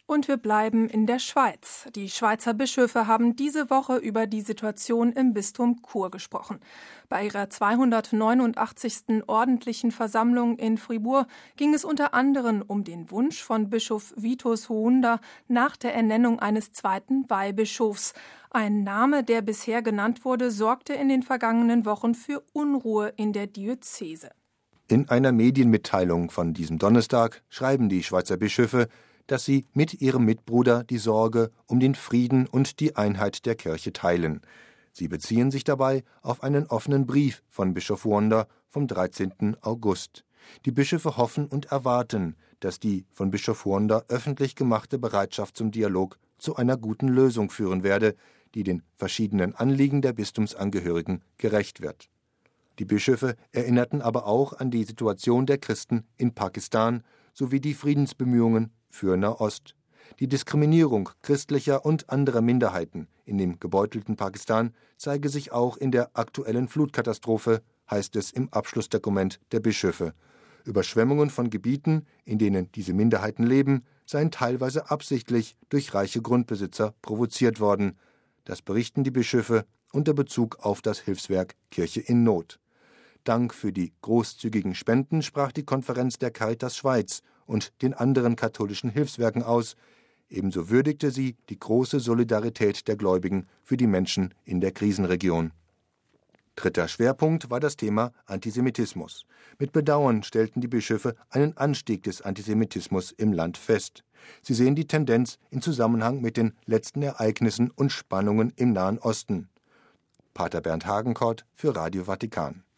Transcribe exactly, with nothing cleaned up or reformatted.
Und wir bleiben in der Schweiz. Die Schweizer Bischöfe haben diese Woche über die Situation im Bistum Chur gesprochen. Bei ihrer zweihundertneunundachtzigsten ordentlichen Versammlung in Fribourg ging es unter anderem um den Wunsch von Bischof Vitus Huunda nach der Ernennung eines zweiten Weihbischofs. Ein Name, der bisher genannt wurde, sorgte in den vergangenen Wochen für Unruhe in der Diözese. In einer Medienmitteilung von diesem Donnerstag schreiben die Schweizer Bischöfe, dass sie mit ihrem Mitbruder die Sorge um den Frieden und die Einheit der Kirche teilen. Sie beziehen sich dabei auf einen offenen Brief von Bischof Huonda vom dreizehnten August. Die Bischöfe hoffen und erwarten, dass die von Bischof Huonda öffentlich gemachte Bereitschaft zum Dialog zu einer guten Lösung führen werde, die den verschiedenen Anliegen der Bistumsangehörigen gerecht wird. Die Bischöfe erinnerten aber auch an die Situation der Christen in Pakistan sowie die Friedensbemühungen für Nahost. Die Diskriminierung christlicher und anderer Minderheiten in dem gebeutelten Pakistan zeige sich auch in der aktuellen Flutkatastrophe, heißt es im Abschlussdokument der Bischöfe. Überschwemmungen von Gebieten, in denen diese Minderheiten leben, seien teilweise absichtlich durch reiche Grundbesitzer provoziert worden. Das berichten die Bischöfe unter Bezug auf das Hilfswerk Kirche in Not. Dank für die großzügigen Spenden sprach die Konferenz der Caritas Schweiz und den anderen katholischen Hilfswerken aus. Ebenso würdigte sie die große Solidarität der Gläubigen für die Menschen in der Krisenregion. Dritter Schwerpunkt war das Thema Antisemitismus. Mit Bedauern stellten die Bischöfe einen Anstieg des Antisemitismus im Land fest. Sie sehen die Tendenz in Zusammenhang mit den letzten Ereignissen und Spannungen im Nahen Osten. Pater Bernd Hagenkort für Radio Vatikan.